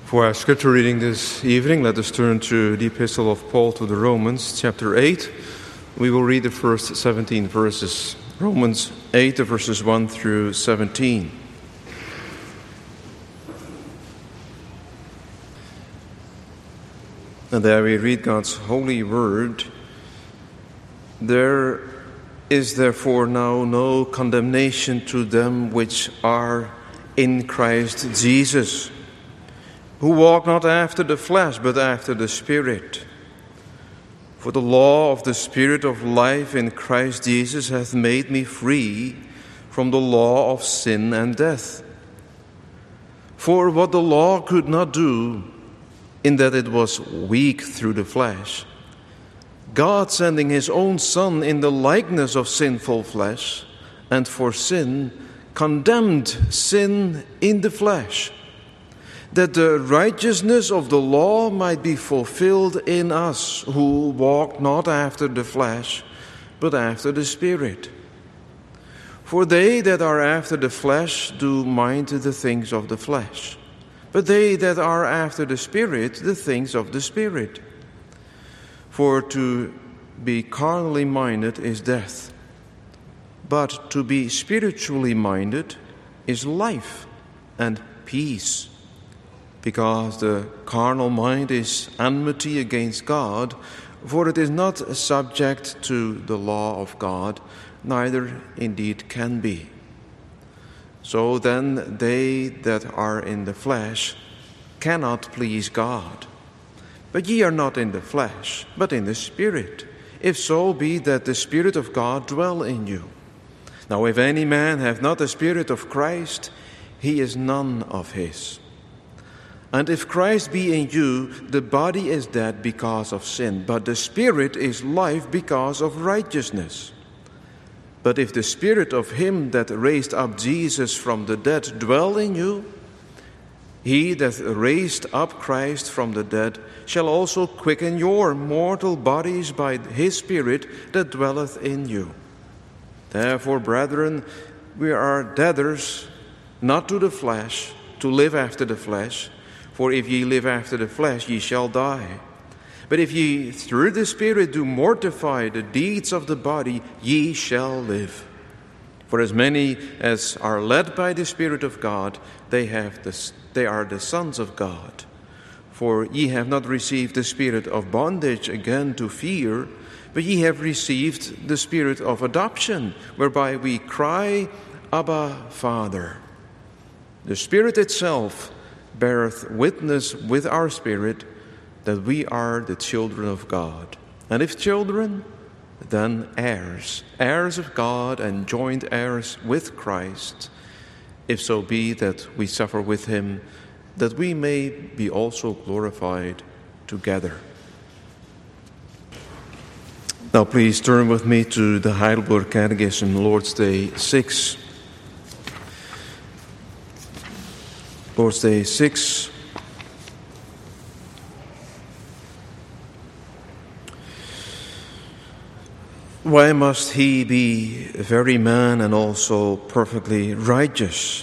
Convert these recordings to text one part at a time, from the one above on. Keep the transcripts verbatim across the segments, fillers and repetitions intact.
For our scripture reading this evening, let us turn to the Epistle of Paul to the Romans, chapter eight. We will read the first seventeen verses. Romans eight, verses one through seventeen. And there we read God's holy word. There is therefore now no condemnation to them which are in Christ Jesus, who walk not after the flesh, but after the Spirit. For the law of the Spirit of life in Christ Jesus hath made me free from the law of sin and death. For what the law could not do, in that it was weak through the flesh, God sending his own Son in the likeness of sinful flesh, and for sin condemned sin in the flesh, that the righteousness of the law might be fulfilled in us, who walk not after the flesh, but after the Spirit. For they that are after the flesh do mind the things of the flesh, but they that are after the Spirit, the things of the Spirit. For to be carnally minded is death, but to be spiritually minded is life and peace. Because the carnal mind is enmity against God, for it is not subject to the law of God, neither indeed can be. So then they that are in the flesh cannot please God. But ye are not in the flesh, but in the Spirit, if so be that the Spirit of God dwell in you. Now if any man have not the Spirit of Christ, he is none of his. And if Christ be in you, the body is dead because of sin, but the Spirit is life because of righteousness. But if the Spirit of him that raised up Jesus from the dead dwell in you, he that raised up Christ from the dead shall also quicken your mortal bodies by his Spirit that dwelleth in you. Therefore, brethren, we are debtors, not to the flesh, to live after the flesh. For if ye live after the flesh, ye shall die. But if ye through the Spirit do mortify the deeds of the body, ye shall live. For as many as are led by the Spirit of God, they have the, they are the sons of God. For ye have not received the spirit of bondage again to fear, but ye have received the spirit of adoption, whereby we cry, Abba, Father. The Spirit itself beareth witness with our spirit that we are the children of God. And if children, then heirs, heirs of God and joint heirs with Christ, if so be that we suffer with him, that we may be also glorified together. Now please turn with me to the Heidelberg Catechism, Lord's Day six. Lord's Day six. Why must he be very man and also perfectly righteous?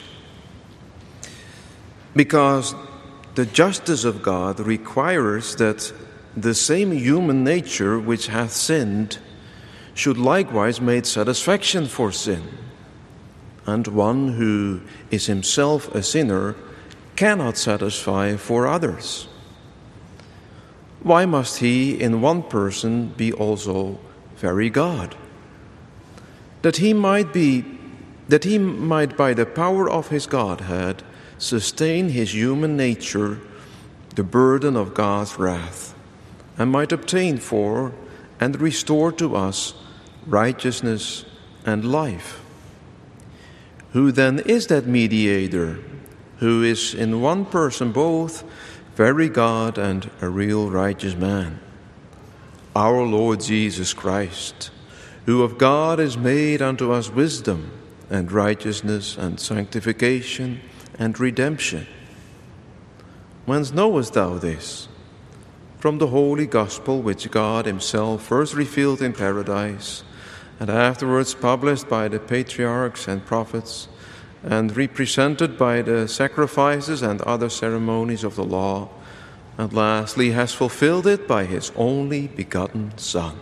Because the justice of God requires that the same human nature which hath sinned should likewise make satisfaction for sin. And one who is himself a sinner cannot satisfy for others. Why must he in one person be also very God? That he might be, that he might by the power of his Godhead sustain his human nature the burden of God's wrath, and might obtain for and restore to us righteousness and life. Who then is that mediator, who is in one person both very God and a real righteous man? Our Lord Jesus Christ, who of God is made unto us wisdom and righteousness and sanctification and redemption. Whence knowest thou this? From the holy gospel which God himself first revealed in paradise, and afterwards published by the patriarchs and prophets, and represented by the sacrifices and other ceremonies of the law, and lastly has fulfilled it by his only begotten Son.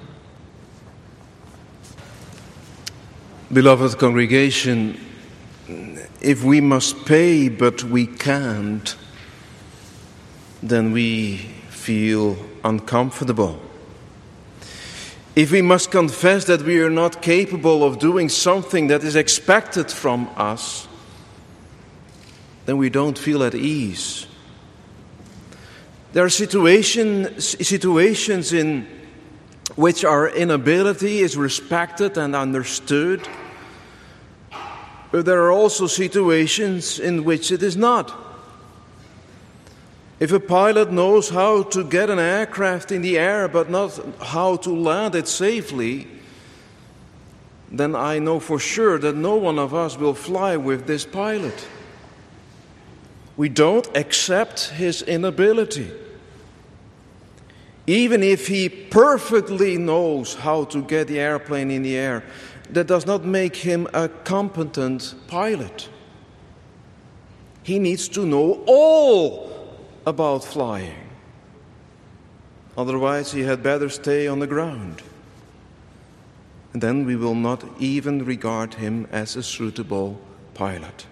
Beloved congregation, if we must pay but we can't, then we feel uncomfortable. If we must confess that we are not capable of doing something that is expected from us, then we don't feel at ease. There are situation, situations in which our inability is respected and understood, but there are also situations in which it is not. If a pilot knows how to get an aircraft in the air but not how to land it safely, then I know for sure that no one of us will fly with this pilot. We don't accept his inability. Even if he perfectly knows how to get the airplane in the air, that does not make him a competent pilot. He needs to know all about flying. Otherwise, he had better stay on the ground. And then we will not even regard him as a suitable pilot.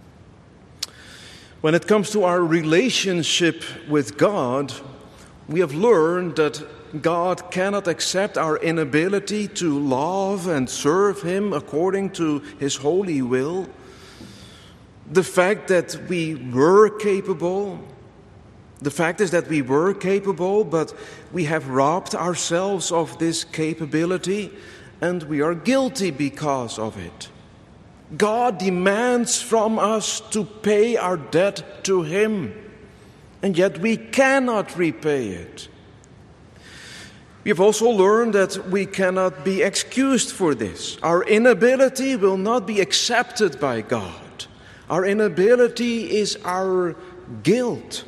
When it comes to our relationship with God, we have learned that God cannot accept our inability to love and serve him according to his holy will. The fact that we were capable, the fact is that we were capable, but we have robbed ourselves of this capability, and we are guilty because of it. God demands from us to pay our debt to him, and yet we cannot repay it. We have also learned that we cannot be excused for this. Our inability will not be accepted by God. Our inability is our guilt.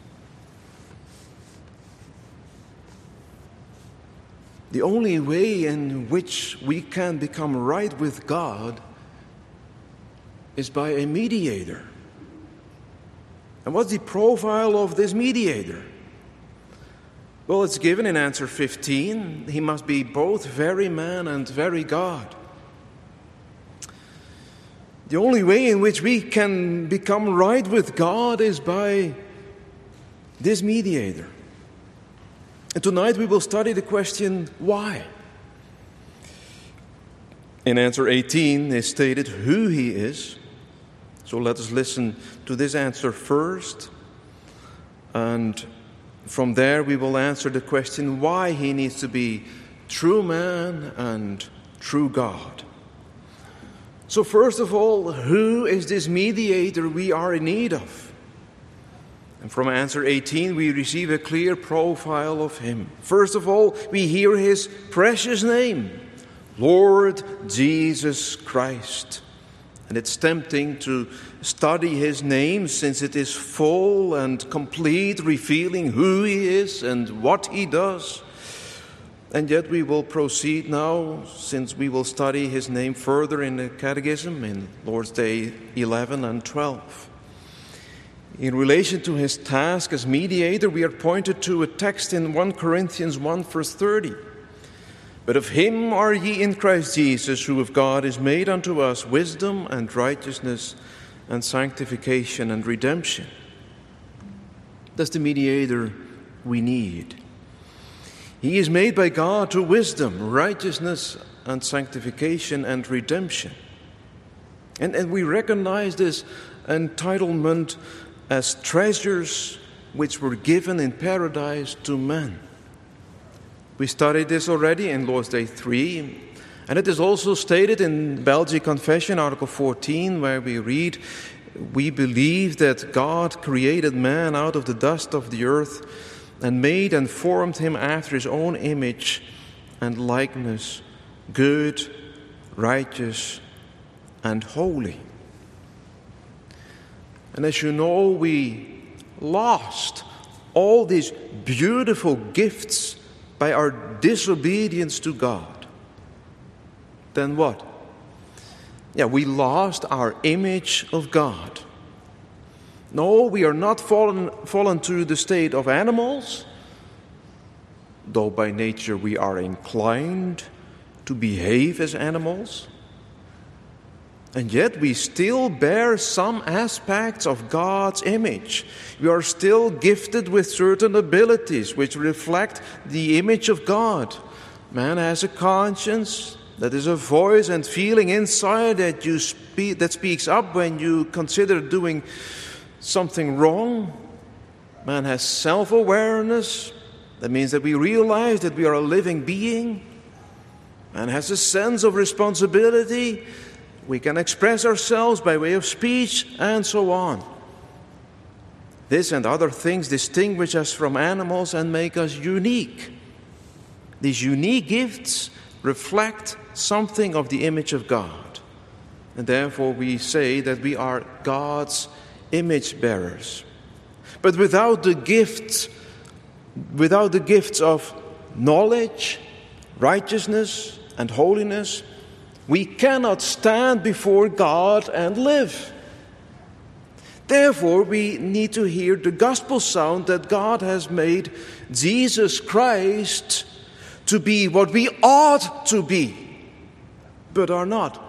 The only way in which we can become right with God is by a mediator. And what's the profile of this mediator? Well, it's given in answer fifteen. He must be both very man and very God. The only way in which we can become right with God is by this mediator. And tonight we will study the question, why? In answer eighteen is stated who he is. So let us listen to this answer first. And from there we will answer the question why he needs to be true man and true God. So first of all, who is this mediator we are in need of? And from answer eighteen, we receive a clear profile of him. First of all, we hear his precious name, Lord Jesus Christ. And it's tempting to study his name since it is full and complete, revealing who he is and what he does. And yet we will proceed now, since we will study his name further in the Catechism in Lord's Day eleven and twelve. In relation to his task as mediator, we are pointed to a text in First Corinthians one, verse thirty. But of him are ye in Christ Jesus, who of God is made unto us wisdom and righteousness and sanctification and redemption. That's the mediator we need. He is made by God to wisdom, righteousness and sanctification and redemption. And, and we recognize this entitlement as treasures which were given in paradise to men. We studied this already in Lord's Day three, and it is also stated in Belgic Confession, Article fourteen, where we read, we believe that God created man out of the dust of the earth and made and formed him after his own image and likeness, good, righteous, and holy. And as you know, we lost all these beautiful gifts by our disobedience to God. Then what? Yeah, we lost our image of God. No, we are not fallen, fallen to the state of animals, though by nature we are inclined to behave as animals. And yet we still bear some aspects of God's image. We are still gifted with certain abilities which reflect the image of God. Man has a conscience, that is a voice and feeling inside that you speak, that speaks up when you consider doing something wrong. Man has self-awareness. That means that we realize that we are a living being. Man has a sense of responsibility. We can express ourselves by way of speech and so on. This and other things distinguish us from animals and make us unique. These unique gifts reflect something of the image of God. And therefore we say that we are God's image bearers. But without the gifts, without the gifts of knowledge, righteousness, and holiness, we cannot stand before God and live. Therefore, we need to hear the gospel sound that God has made Jesus Christ to be what we ought to be, but are not.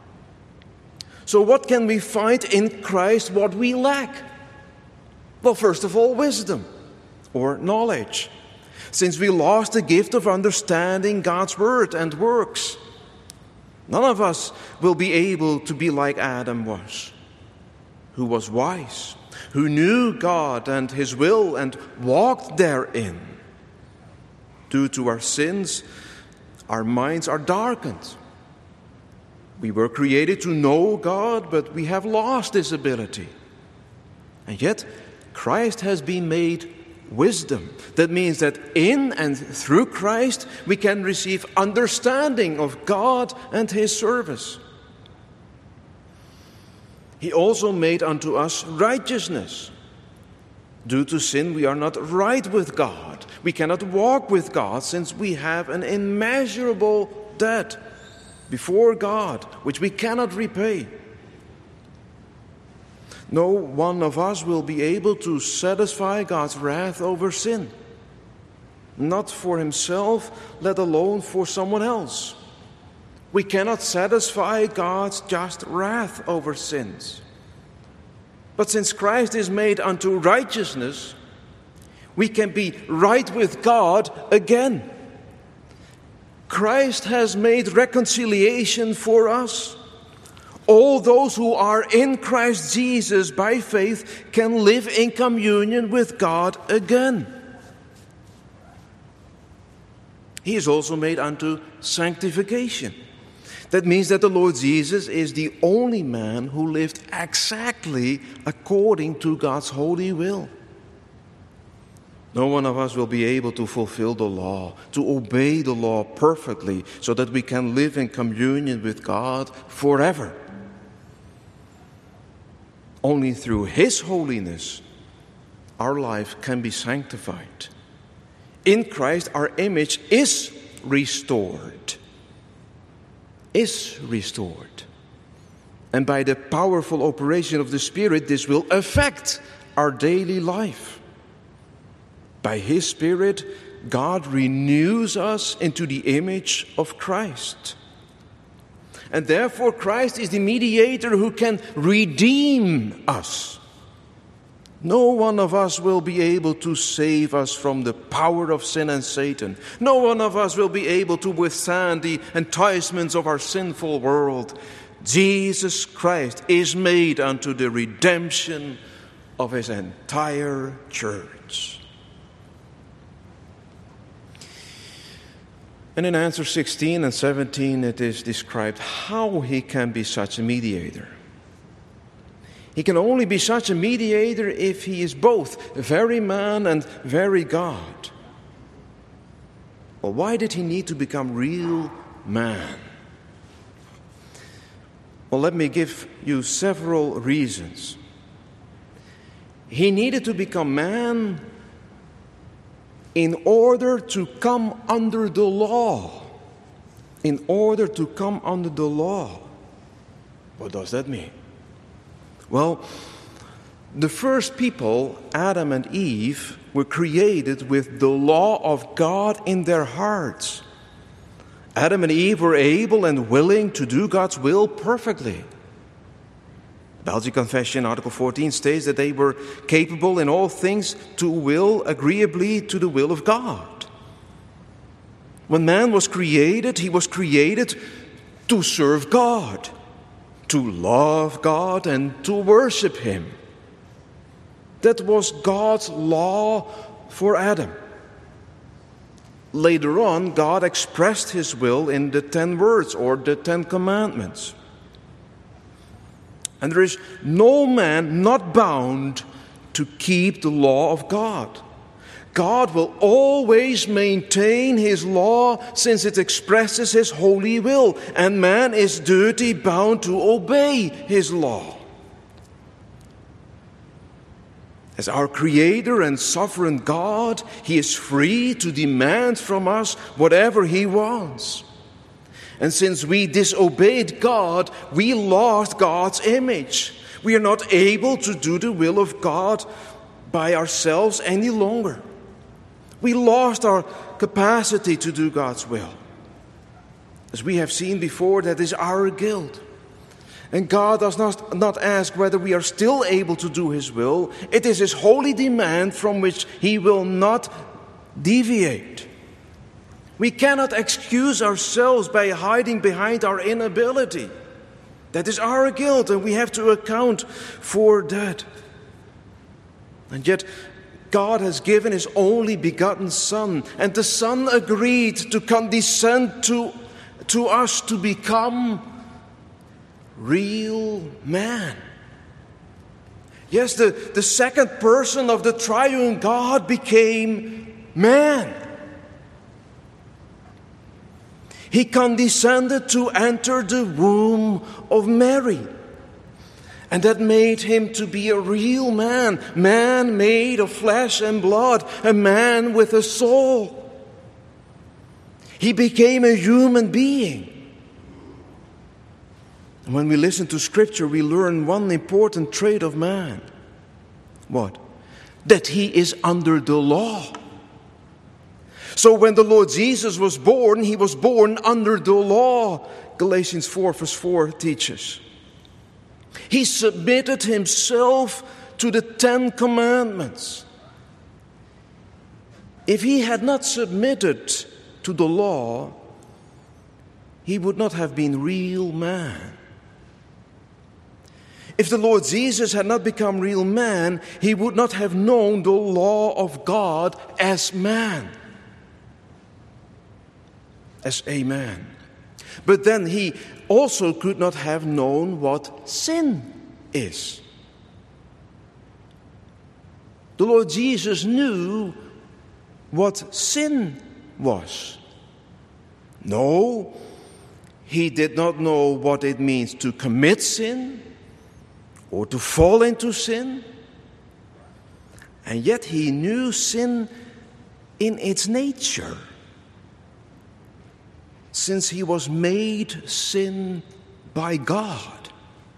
So what can we find in Christ what we lack? Well, first of all, wisdom or knowledge, since we lost the gift of understanding God's word and works. None of us will be able to be like Adam was, who was wise, who knew God and His will and walked therein. Due to our sins, our minds are darkened. We were created to know God, but we have lost this ability. And yet, Christ has been made wisdom. That means that in and through Christ we can receive understanding of God and His service. He also made unto us righteousness. Due to sin we are not right with God. We cannot walk with God since we have an immeasurable debt before God which we cannot repay. No one of us will be able to satisfy God's wrath over sin. Not for himself, let alone for someone else. We cannot satisfy God's just wrath over sins. But since Christ is made unto righteousness, we can be right with God again. Christ has made reconciliation for us. All those who are in Christ Jesus by faith can live in communion with God again. He is also made unto sanctification. That means that the Lord Jesus is the only man who lived exactly according to God's holy will. No one of us will be able to fulfill the law, to obey the law perfectly, so that we can live in communion with God forever. Only through His holiness, our life can be sanctified. In Christ, our image is restored. Is restored. And by the powerful operation of the Spirit, this will affect our daily life. By His Spirit, God renews us into the image of Christ. And therefore, Christ is the mediator who can redeem us. No one of us will be able to save us from the power of sin and Satan. No one of us will be able to withstand the enticements of our sinful world. Jesus Christ is made unto the redemption of His entire church. And in answer sixteen and seventeen, it is described how He can be such a mediator. He can only be such a mediator if He is both very man and very God. Well, why did He need to become real man? Well, let me give you several reasons. He needed to become man in order to come under the law. In order to come under the law. What does that mean? Well, the first people, Adam and Eve, were created with the law of God in their hearts. Adam and Eve were able and willing to do God's will perfectly. The Belgian Confession, Article fourteen, states that they were capable in all things to will agreeably to the will of God. When man was created, he was created to serve God, to love God, and to worship Him. That was God's law for Adam. Later on, God expressed His will in the ten words or the Ten Commandments. And there is no man not bound to keep the law of God. God will always maintain His law since it expresses His holy will, and man is duty bound to obey His law. As our Creator and sovereign God, He is free to demand from us whatever He wants. And since we disobeyed God, we lost God's image. We are not able to do the will of God by ourselves any longer. We lost our capacity to do God's will. As we have seen before, that is our guilt. And God does not, not ask whether we are still able to do His will. It is His holy demand from which He will not deviate. We cannot excuse ourselves by hiding behind our inability. That is our guilt, and we have to account for that. And yet, God has given His only begotten Son, and the Son agreed to condescend to, to us to become real man. Yes, the, the second person of the triune God became man. He condescended to enter the womb of Mary. And that made Him to be a real man, man made of flesh and blood, a man with a soul. He became a human being. And when we listen to Scripture, we learn one important trait of man. What? That he is under the law. So when the Lord Jesus was born, He was born under the law. Galatians four verse four teaches. He submitted Himself to the Ten Commandments. If He had not submitted to the law, He would not have been real man. If the Lord Jesus had not become real man, He would not have known the law of God as man. As a man. But then He also could not have known what sin is. The Lord Jesus knew what sin was. No, He did not know what it means to commit sin or to fall into sin. And yet He knew sin in its nature, since He was made sin by God.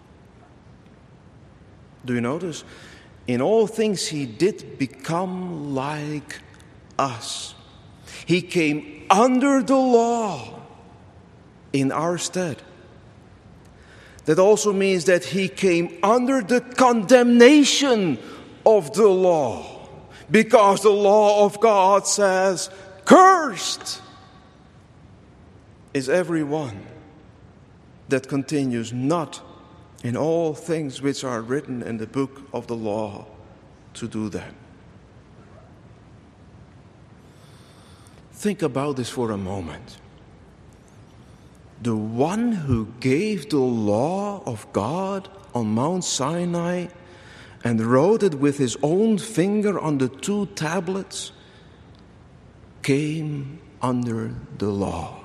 Do you notice? In all things He did become like us. He came under the law in our stead. That also means that He came under the condemnation of the law, because the law of God says, "Cursed is everyone that continues not in all things which are written in the book of the law to do them." Think about this for a moment. The one who gave the law of God on Mount Sinai and wrote it with His own finger on the two tablets came under the law.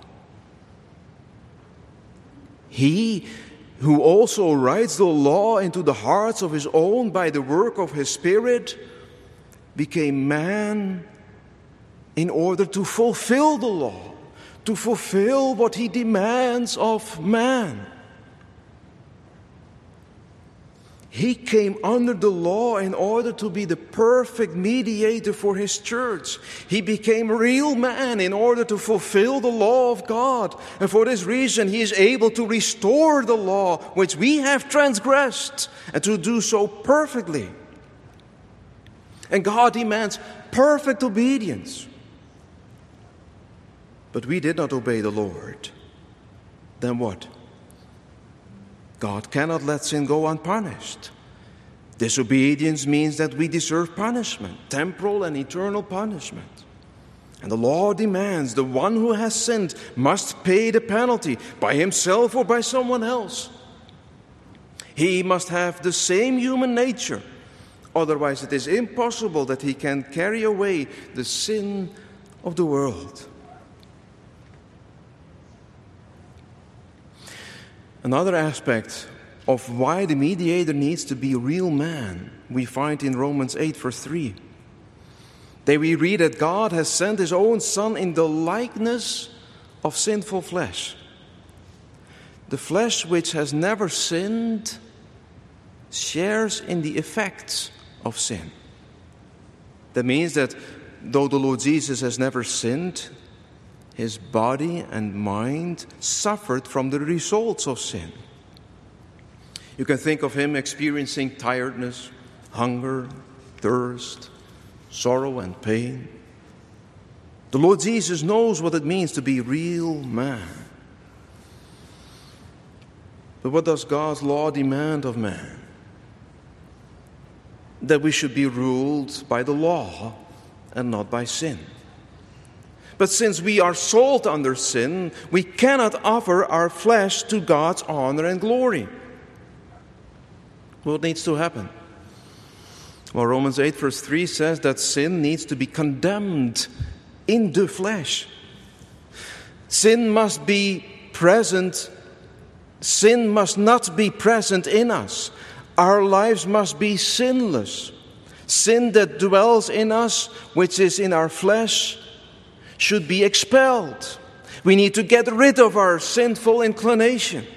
He who also writes the law into the hearts of His own by the work of His Spirit became man in order to fulfill the law, to fulfill what He demands of man. He came under the law in order to be the perfect mediator for his church. He became a real man in order to fulfill the law of God. And for this reason, he is able to restore the law which we have transgressed, and to do so perfectly. And God demands perfect obedience. But we did not obey the Lord. Then what? God cannot let sin go unpunished. Disobedience means that we deserve punishment, temporal and eternal punishment. And the law demands the one who has sinned must pay the penalty by himself or by someone else. He must have the same human nature. Otherwise, it is impossible that he can carry away the sin of the world. Another aspect of why the mediator needs to be a real man, we find in Romans eight, verse three. There we read that God has sent his own Son in the likeness of sinful flesh. The flesh which has never sinned shares in the effects of sin. That means that though the Lord Jesus has never sinned, his body and mind suffered from the results of sin. You can think of him experiencing tiredness, hunger, thirst, sorrow and pain. The Lord Jesus knows what it means to be a real man. But what does God's law demand of man? That we should be ruled by the law and not by sin. But since we are sold under sin, we cannot offer our flesh to God's honor and glory. What needs to happen? Well, Romans eight verse three says that sin needs to be condemned in the flesh. Sin must be present. Sin must not be present in us. Our lives must be sinless. Sin that dwells in us, which is in our flesh, should be expelled. We need to get rid of our sinful inclination.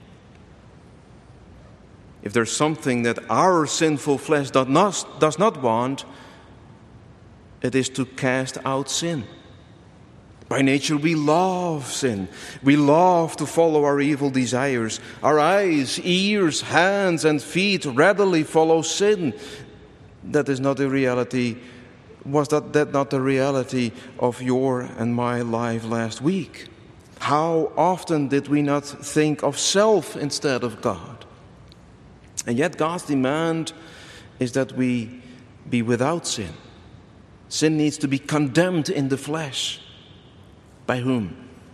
If there's something that our sinful flesh does not, does not want, it is to cast out sin. By nature, we love sin. We love to follow our evil desires. Our eyes, ears, hands, and feet readily follow sin. That is not the reality. Was that, that not the reality of your and my life last week? How often did we not think of self instead of God? And yet God's demand is that we be without sin. Sin needs to be condemned in the flesh. By whom?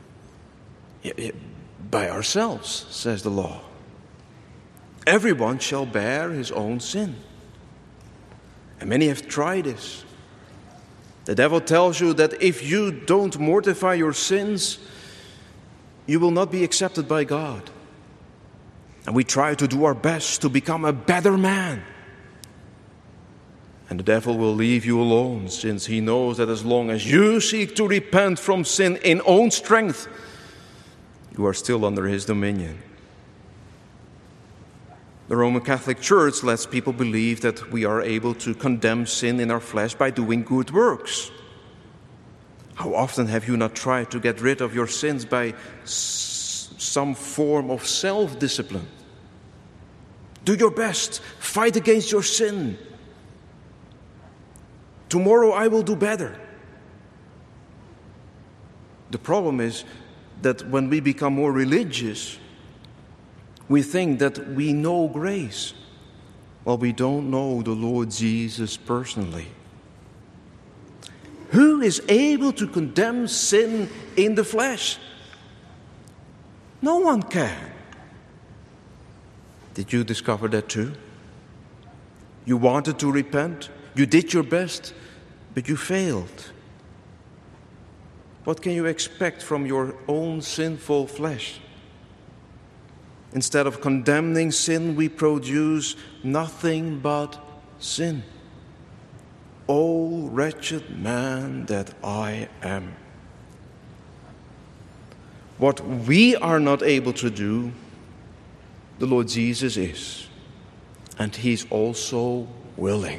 By ourselves, says the law. Everyone shall bear his own sin. And many have tried this. The devil tells you that if you don't mortify your sins, you will not be accepted by God. And we try to do our best to become a better man. And the devil will leave you alone, since he knows that as long as you seek to repent from sin in own strength, you are still under his dominion. The Roman Catholic Church lets people believe that we are able to condemn sin in our flesh by doing good works. How often have you not tried to get rid of your sins by s- some form of self-discipline? Do your best. Fight against your sin. Tomorrow I will do better. The problem is that when we become more religious, we think that we know grace. Well, we don't know the Lord Jesus personally. Who is able to condemn sin in the flesh? No one can. Did you discover that too? You wanted to repent, you did your best, but you failed. What can you expect from your own sinful flesh? Instead of condemning sin, we produce nothing but sin. O wretched man that I am. What we are not able to do, the Lord Jesus is. and he's also willing.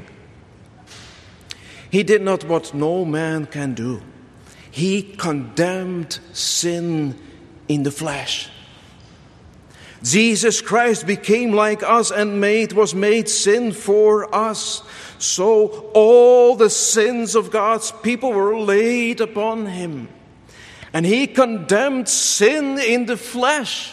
He did not what no man can do. He condemned sin in the flesh. Jesus Christ became like us and made was made sin for us. So all the sins of God's people were laid upon him. And he condemned sin in the flesh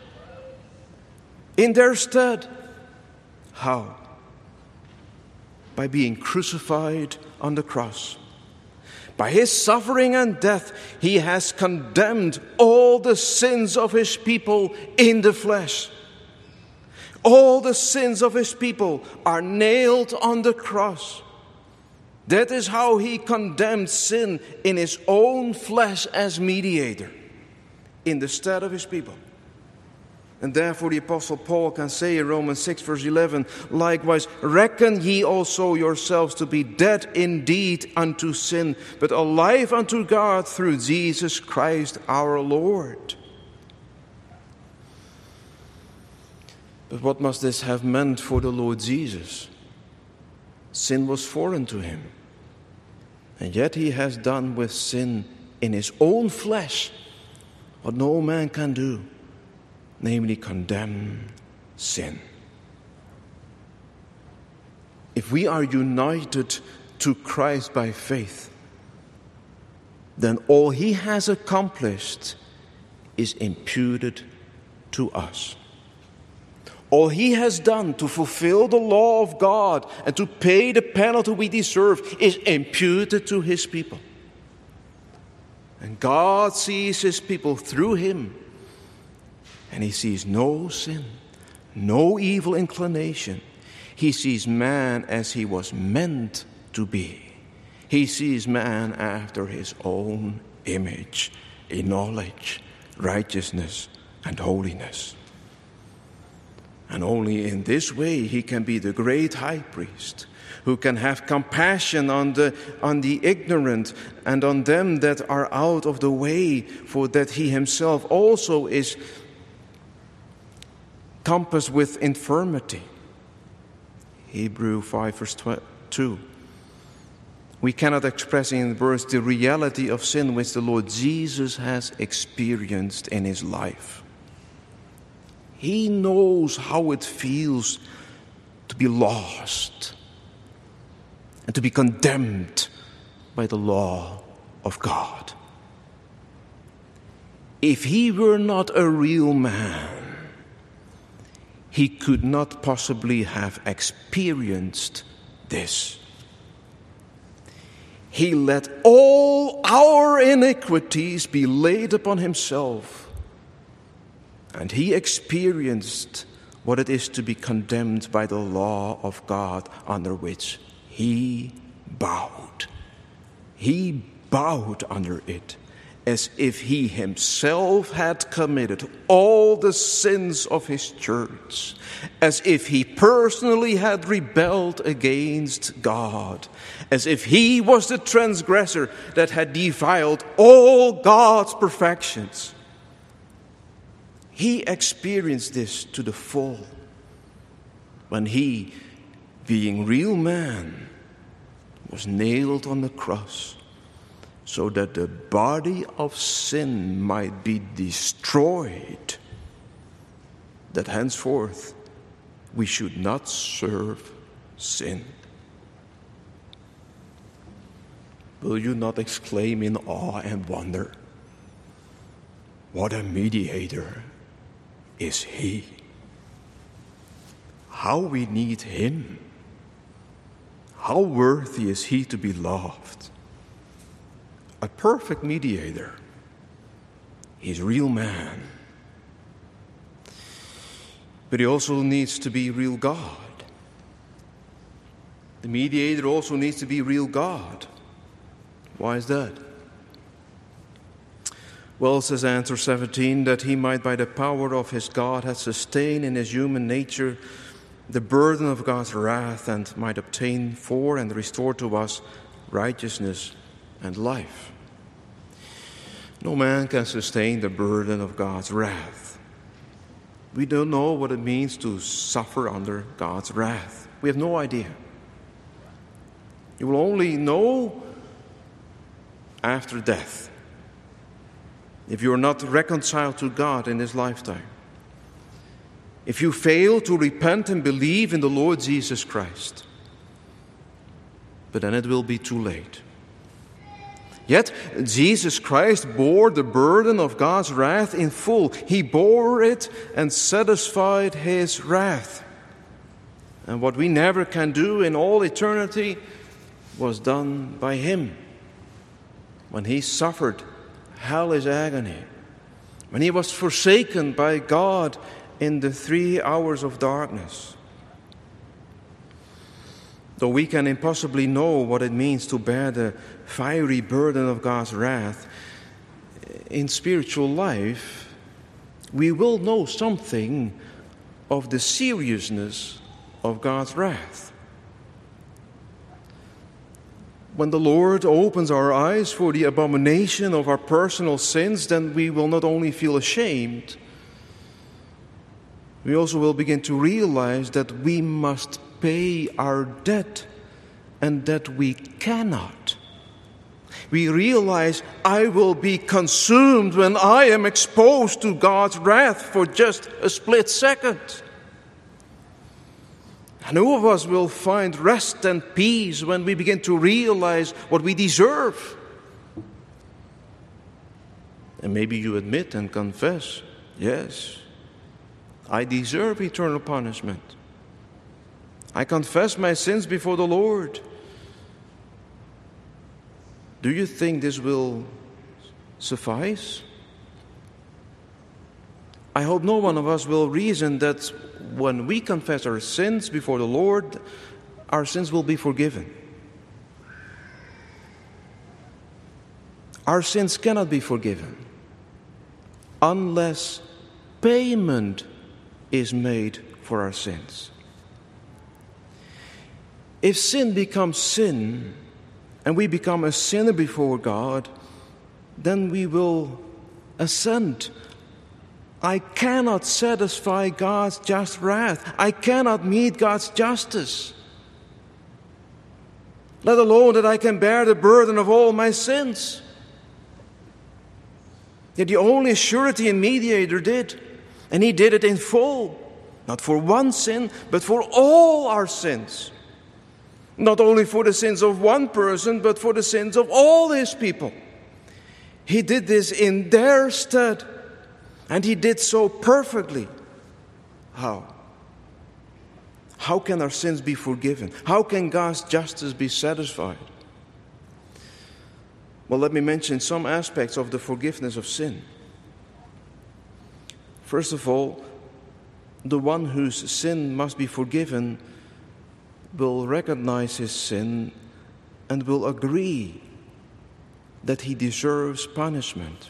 in their stead. How? By being crucified on the cross. By his suffering and death, he has condemned all the sins of his people in the flesh. All the sins of his people are nailed on the cross. That is how he condemned sin in his own flesh as mediator in the stead of his people. And therefore the Apostle Paul can say in Romans six verse eleven, likewise, reckon ye also yourselves to be dead indeed unto sin, but alive unto God through Jesus Christ our Lord. But what must this have meant for the Lord Jesus? Sin was foreign to him. And yet he has done with sin in his own flesh what no man can do. Namely, condemn sin. If we are united to Christ by faith, then all he has accomplished is imputed to us. All he has done to fulfill the law of God and to pay the penalty we deserve is imputed to his people. And God sees his people through him. And he sees no sin, no evil inclination. He sees man as he was meant to be. He sees man after his own image, in knowledge, righteousness, and holiness. And only in this way he can be the great high priest, who can have compassion on the, on the ignorant and on them that are out of the way, for that he himself also is compassed with infirmity. Hebrews five verse two. We cannot express in words the reality of sin which the Lord Jesus has experienced in his life. He knows how it feels to be lost and to be condemned by the law of God. If he were not a real man, he could not possibly have experienced this. He let all our iniquities be laid upon himself, and he experienced what it is to be condemned by the law of God under which he bowed. He bowed under it, as if he himself had committed all the sins of his church, as if he personally had rebelled against God, as if he was the transgressor that had defiled all God's perfections. He experienced this to the full when he, being real man, was nailed on the cross, so that the body of sin might be destroyed, that henceforth we should not serve sin. Will you not exclaim in awe and wonder, what a mediator is he? How we need him. How worthy is he to be loved. A perfect mediator. He's a real man. But he also needs to be real God. The mediator also needs to be real God. Why is that? Well, says answer seventeen, that he might by the power of his God have sustained in his human nature the burden of God's wrath, and might obtain for and restore to us righteousness and life. No man can sustain the burden of God's wrath. We don't know what it means to suffer under God's wrath. We have no idea. You will only know after death, if you are not reconciled to God in this lifetime. If you fail to repent and believe in the Lord Jesus Christ. But then it will be too late. Yet, Jesus Christ bore the burden of God's wrath in full. He bore it and satisfied His wrath. And what we never can do in all eternity was done by Him. When He suffered hellish agony, when He was forsaken by God in the three hours of darkness. Though we can impossibly know what it means to bear the fiery burden of God's wrath, in spiritual life, we will know something of the seriousness of God's wrath. When the Lord opens our eyes for the abomination of our personal sins, then we will not only feel ashamed, we also will begin to realize that we must pay our debt and that we cannot. We realize I will be consumed when I am exposed to God's wrath for just a split second. And who of us will find rest and peace when we begin to realize what we deserve? And maybe you admit and confess, yes, I deserve eternal punishment. I confess my sins before the Lord. Do you think this will suffice? I hope no one of us will reason that when we confess our sins before the Lord, our sins will be forgiven. Our sins cannot be forgiven unless payment is made for our sins. If sin becomes sin, and we become a sinner before God, then we will assent. I cannot satisfy God's just wrath. I cannot meet God's justice. Let alone that I can bear the burden of all my sins. Yet the only surety and mediator did, and He did it in full. Not for one sin, but for all our sins. Not only for the sins of one person, but for the sins of all His people. He did this in their stead, and He did so perfectly. How? How can our sins be forgiven? How can God's justice be satisfied? Well, let me mention some aspects of the forgiveness of sin. First of all, the one whose sin must be forgiven will recognize his sin and will agree that he deserves punishment.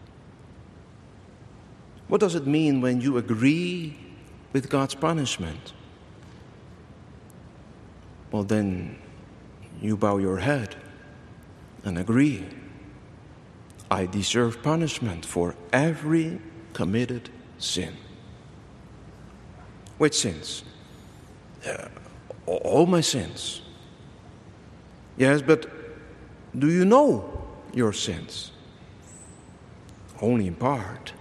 What does it mean when you agree with God's punishment? Well, then you bow your head and agree. I deserve punishment for every committed sin. Which sins? Uh, all my sins. Yes, but do you know your sins? Only in part.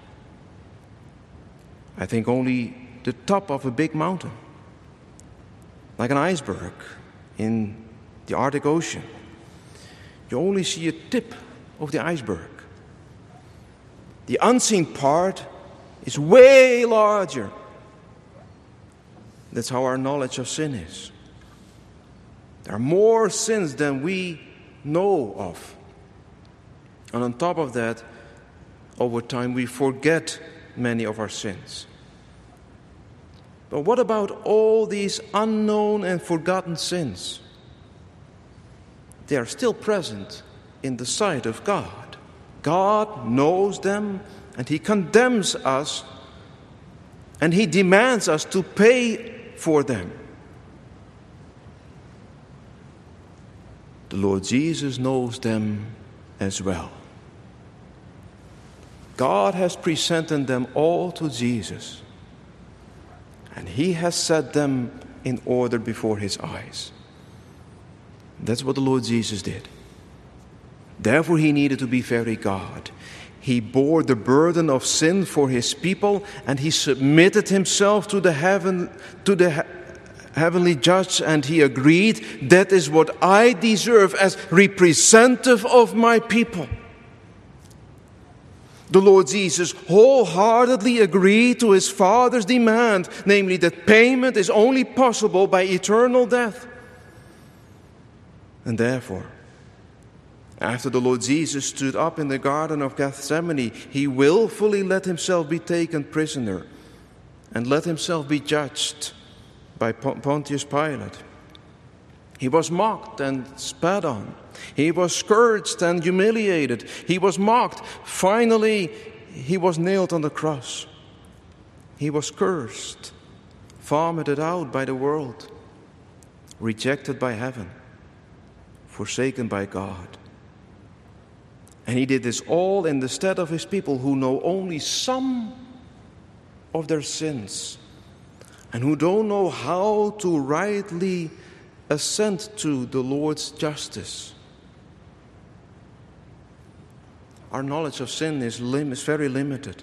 I think only the top of a big mountain, like an iceberg in the Arctic Ocean. You only see a tip of the iceberg. The unseen part is way larger. That's how our knowledge of sin is. There are more sins than we know of. And on top of that, over time we forget many of our sins. But what about all these unknown and forgotten sins? They are still present in the sight of God. God knows them, and He condemns us, and He demands us to pay for them. The Lord Jesus knows them as well. God has presented them all to Jesus. and he has set them in order before his eyes. That's what the Lord Jesus did. Therefore, he needed to be very God. He bore the burden of sin for his people, and he submitted himself to the heaven, to the he- heavenly judge, and he agreed, that is what I deserve as representative of my people. The Lord Jesus wholeheartedly agreed to his Father's demand, namely that payment is only possible by eternal death. And therefore, after the Lord Jesus stood up in the Garden of Gethsemane, he willfully let himself be taken prisoner and let himself be judged by Pontius Pilate. He was mocked and spat on. He was scourged and humiliated. He was mocked. Finally, he was nailed on the cross. He was cursed, vomited out by the world, rejected by heaven, forsaken by God. And he did this all in the stead of his people who know only some of their sins and who don't know how to rightly assent to the Lord's justice. Our knowledge of sin is, lim- is very limited,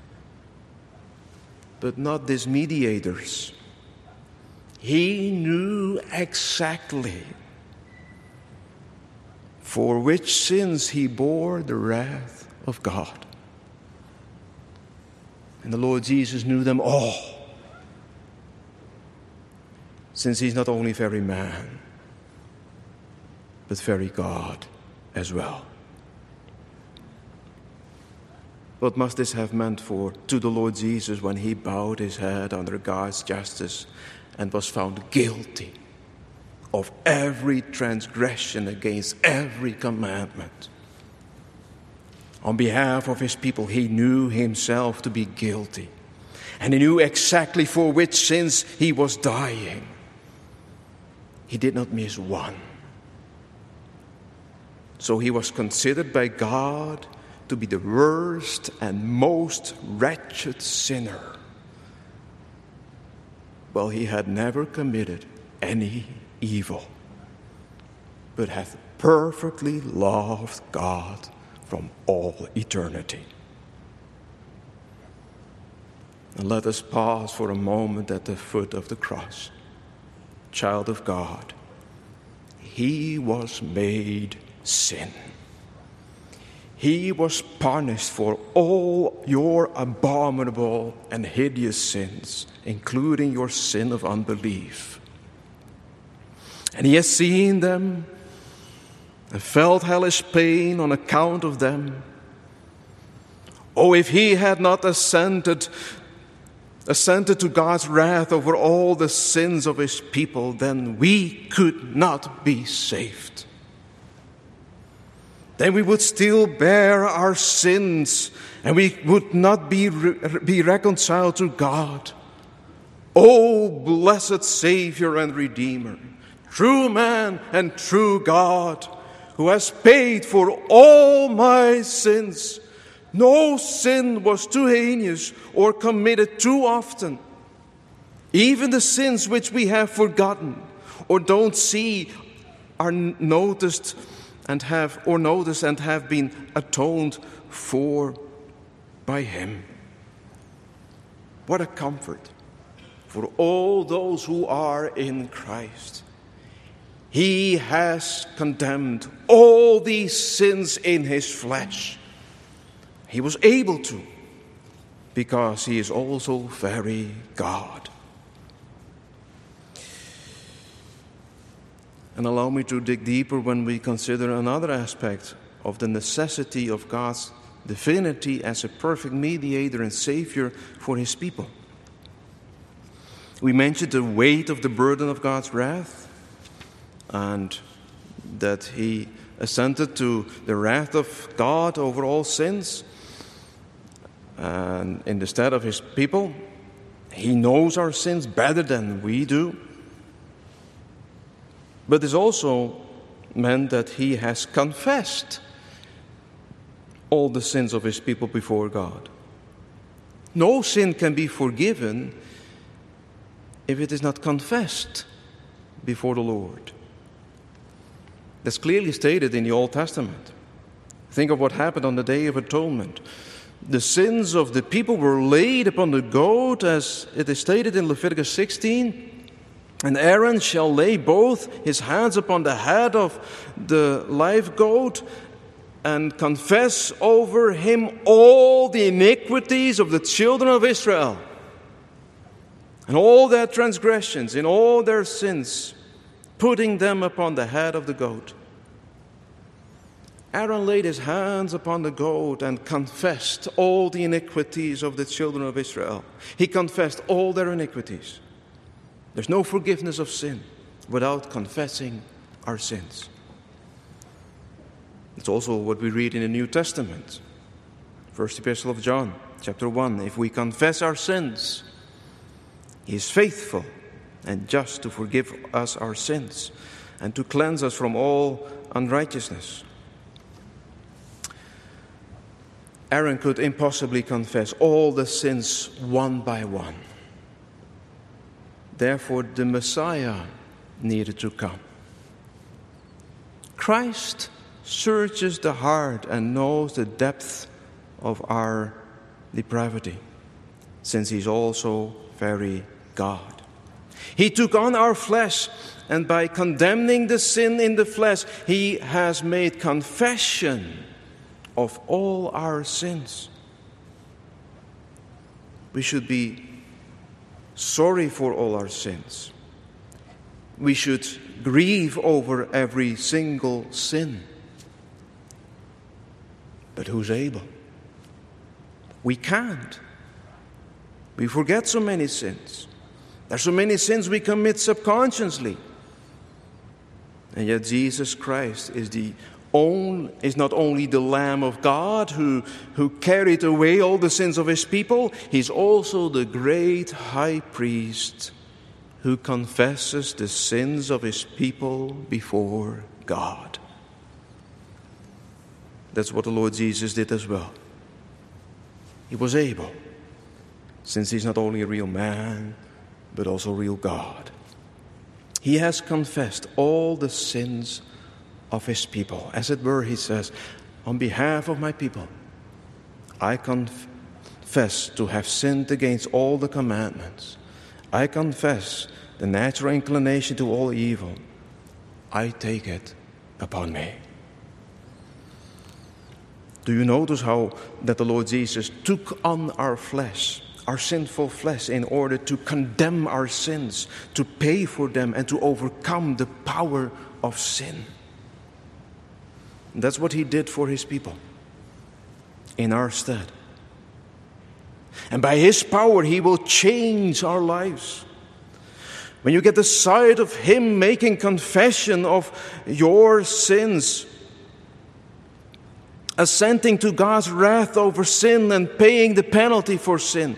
but not this mediator's. He knew exactly for which sins he bore the wrath of God. And the Lord Jesus knew them all, since he's not only very man, but very God as well. What must this have meant for to the Lord Jesus when he bowed his head under God's justice and was found guilty of every transgression against every commandment? On behalf of his people, he knew himself to be guilty, and he knew exactly for which sins he was dying. He did not miss one. So he was considered by God to be the worst and most wretched sinner. Well, he had never committed any evil, but hath perfectly loved God from all eternity. And let us pause for a moment at the foot of the cross. Child of God, he was made sin. He was punished for all your abominable and hideous sins, including your sin of unbelief. And he has seen them and felt hellish pain on account of them. Oh, if he had not assented, assented to God's wrath over all the sins of his people, then we could not be saved. Then we would still bear our sins and we would not be, re- be reconciled to God. Oh, blessed Savior and Redeemer, true man and true God, who has paid for all my sins. No sin was too heinous or committed too often. Even the sins which we have forgotten or don't see are noticed and have or noticed and have been atoned for by him. What a comfort for all those who are in Christ. He has condemned all these sins in his flesh. He was able to, because he is also very God. And allow me to dig deeper when we consider another aspect of the necessity of God's divinity as a perfect mediator and Savior for his people. We mentioned the weight of the burden of God's wrath, and that he assented to the wrath of God over all sins. And in the stead of his people, he knows our sins better than we do. But this also meant that he has confessed all the sins of his people before God. No sin can be forgiven if it is not confessed before the Lord. That's clearly stated in the Old Testament. Think of what happened on the Day of Atonement. The sins of the people were laid upon the goat, as it is stated in Leviticus sixteen. And Aaron shall lay both his hands upon the head of the live goat and confess over him all the iniquities of the children of Israel and all their transgressions and all their sins, putting them upon the head of the goat. Aaron laid his hands upon the goat and confessed all the iniquities of the children of Israel. He confessed all their iniquities. There's no forgiveness of sin without confessing our sins. It's also what we read in the New Testament. First Epistle of John, chapter one. If we confess our sins, He is faithful and just to forgive us our sins and to cleanse us from all unrighteousness. Aaron could impossibly confess all the sins one by one. Therefore, the Messiah needed to come. Christ searches the heart and knows the depth of our depravity, since He's also very God. He took on our flesh, and by condemning the sin in the flesh, He has made confession of all our sins. We should be sorry for all our sins. We should grieve over every single sin. But who's able? We can't. We forget so many sins. There's so many sins we commit subconsciously. And yet Jesus Christ is the own, is not only the Lamb of God who, who carried away all the sins of His people, He's also the great high priest who confesses the sins of His people before God. That's what the Lord Jesus did as well. He was able, since He's not only a real man, but also real God. He has confessed all the sins of His people. As it were, He says, on behalf of my people, I confess to have sinned against all the commandments. I confess the natural inclination to all evil. I take it upon me. Do you notice how that the Lord Jesus took on our flesh, our sinful flesh, in order to condemn our sins, to pay for them, and to overcome the power of sin? That's what He did for His people in our stead. And by His power, He will change our lives. When you get the sight of Him making confession of your sins, assenting to God's wrath over sin and paying the penalty for sin,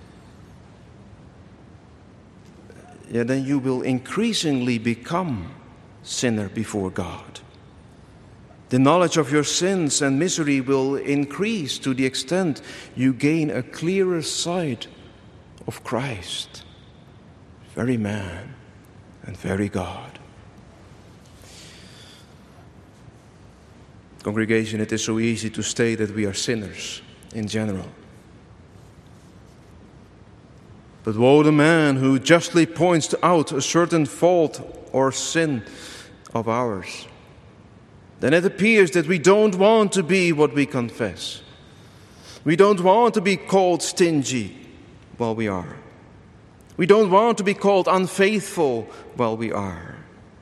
yeah, then you will increasingly become sinner before God. The knowledge of your sins and misery will increase to the extent you gain a clearer sight of Christ, very man and very God. Congregation, it is so easy to state that we are sinners in general. But woe the man who justly points out a certain fault or sin of ours. Then it appears that we don't want to be what we confess. We don't want to be called stingy while we are. We don't want to be called unfaithful while we are.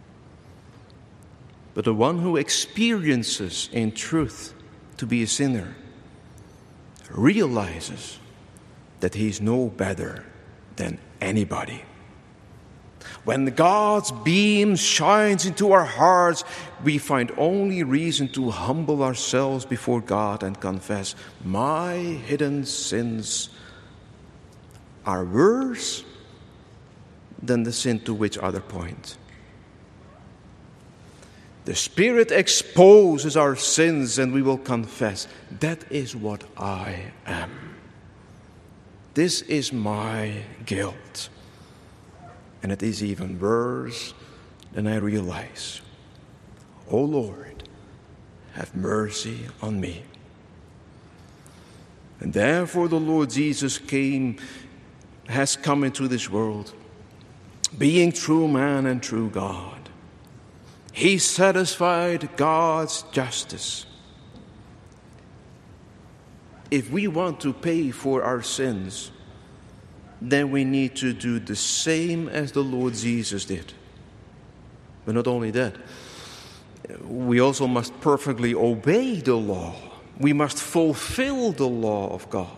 But the one who experiences in truth to be a sinner realizes that he is no better than anybody. When God's beam shines into our hearts, we find only reason to humble ourselves before God and confess, my hidden sins are worse than the sin to which others point. The Spirit exposes our sins and we will confess, that is what I am. This is my guilt. And it is even worse than I realize. O Lord, have mercy on me. And therefore the Lord Jesus came, has come into this world, being true man and true God. He satisfied God's justice. If we want to pay for our sins, then we need to do the same as the Lord Jesus did. But not only that, we also must perfectly obey the law. We must fulfill the law of God.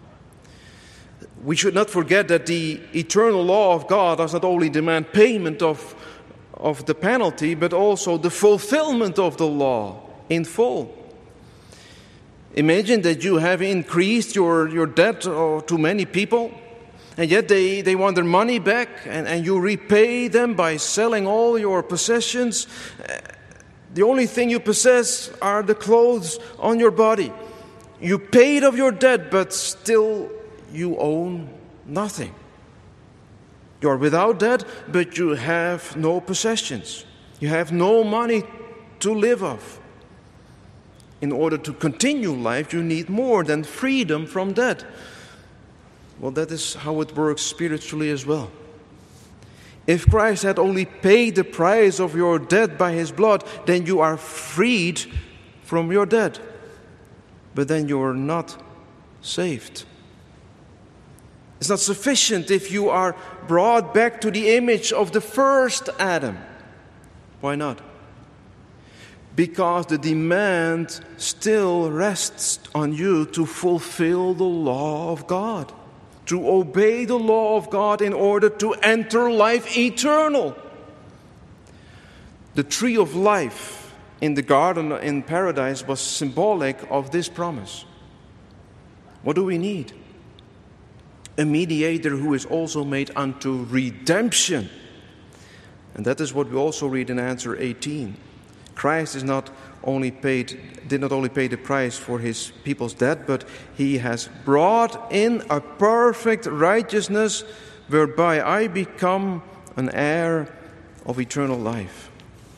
We should not forget that the eternal law of God does not only demand payment of, of the penalty, but also the fulfillment of the law in full. Imagine that you have increased your, your debt to many people, and yet they, they want their money back, and, and you repay them by selling all your possessions. The only thing you possess are the clothes on your body. You paid off your debt, but still you own nothing. You are without debt, but you have no possessions. You have no money to live off. In order to continue life, you need more than freedom from debt. Well, that is how it works spiritually as well. If Christ had only paid the price of your debt by his blood, then you are freed from your debt. But then you are not saved. It's not sufficient if you are brought back to the image of the first Adam. Why not? Because the demand still rests on you to fulfill the law of God, to obey the law of God in order to enter life eternal. The tree of life in the garden in paradise was symbolic of this promise. What do we need? A mediator who is also made unto redemption. And that is what we also read in answer eighteen. Christ is not only paid, did not only pay the price for his people's debt, but he has brought in a perfect righteousness whereby I become an heir of eternal life.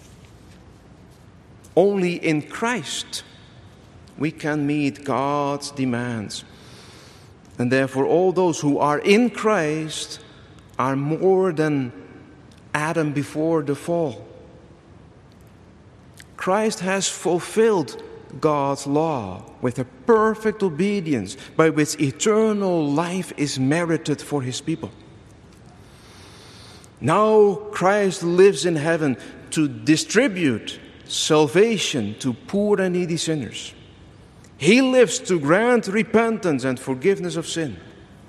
Only in Christ we can meet God's demands. And therefore all those who are in Christ are more than Adam before the fall. Christ has fulfilled God's law with a perfect obedience by which eternal life is merited for his people. Now Christ lives in heaven to distribute salvation to poor and needy sinners. He lives to grant repentance and forgiveness of sin.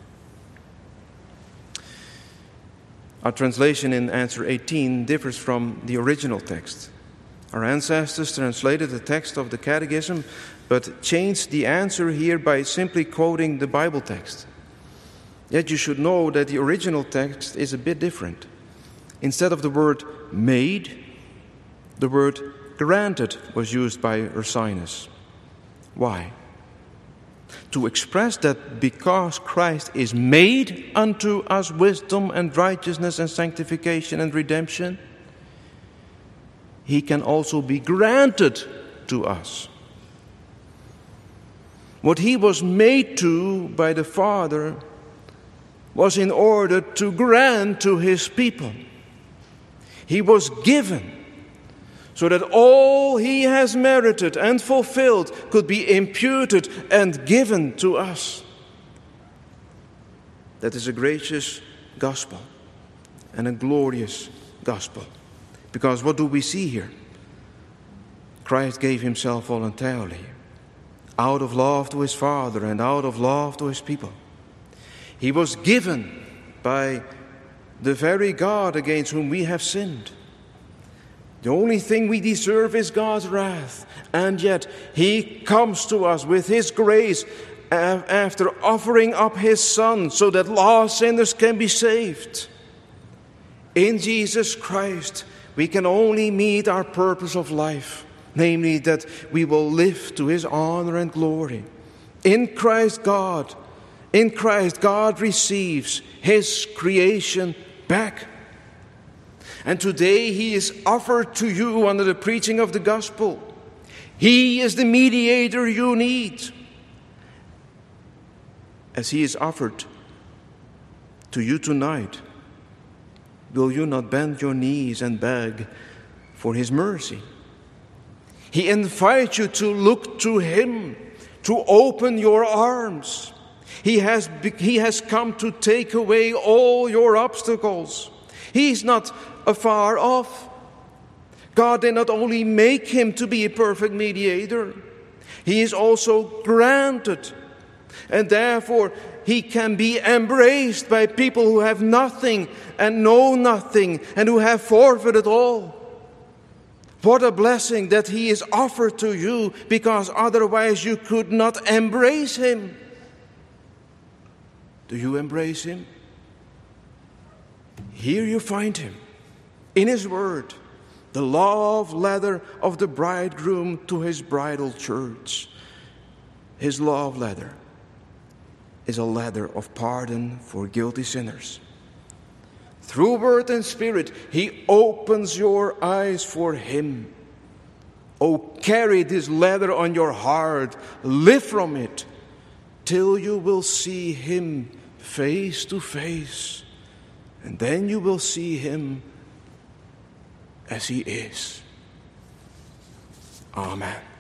Our translation in answer eighteen differs from the original text. Our ancestors translated the text of the Catechism, but changed the answer here by simply quoting the Bible text. Yet you should know that the original text is a bit different. Instead of the word made, the word granted was used by Ursinus. Why? To express that because Christ is made unto us wisdom and righteousness and sanctification and redemption, he can also be granted to us. What he was made to by the Father was in order to grant to his people. He was given so that all he has merited and fulfilled could be imputed and given to us. That is a gracious gospel and a glorious gospel. Because what do we see here? Christ gave himself voluntarily, out of love to his Father and out of love to his people. He was given by the very God against whom we have sinned. The only thing we deserve is God's wrath. And yet he comes to us with his grace after offering up his Son so that lost sinners can be saved. In Jesus Christ, we can only meet our purpose of life, namely that we will live to his honor and glory. In Christ God, in Christ God receives his creation back. And today he is offered to you under the preaching of the gospel. He is the mediator you need. As he is offered to you tonight, will you not bend your knees and beg for his mercy? He invites you to look to him, to open your arms. He has, he has come to take away all your obstacles. He is not afar off. God did not only make him to be a perfect mediator, he is also granted. And therefore, he can be embraced by people who have nothing and know nothing and who have forfeited all. What a blessing that he is offered to you, because otherwise you could not embrace him. Do you embrace him? Here you find him in his word, the love letter of the bridegroom to his bridal church. His love letter is a letter of pardon for guilty sinners. Through word and spirit, he opens your eyes for him. Oh, carry this letter on your heart. Live from it till you will see him face to face. And then you will see him as he is. Amen.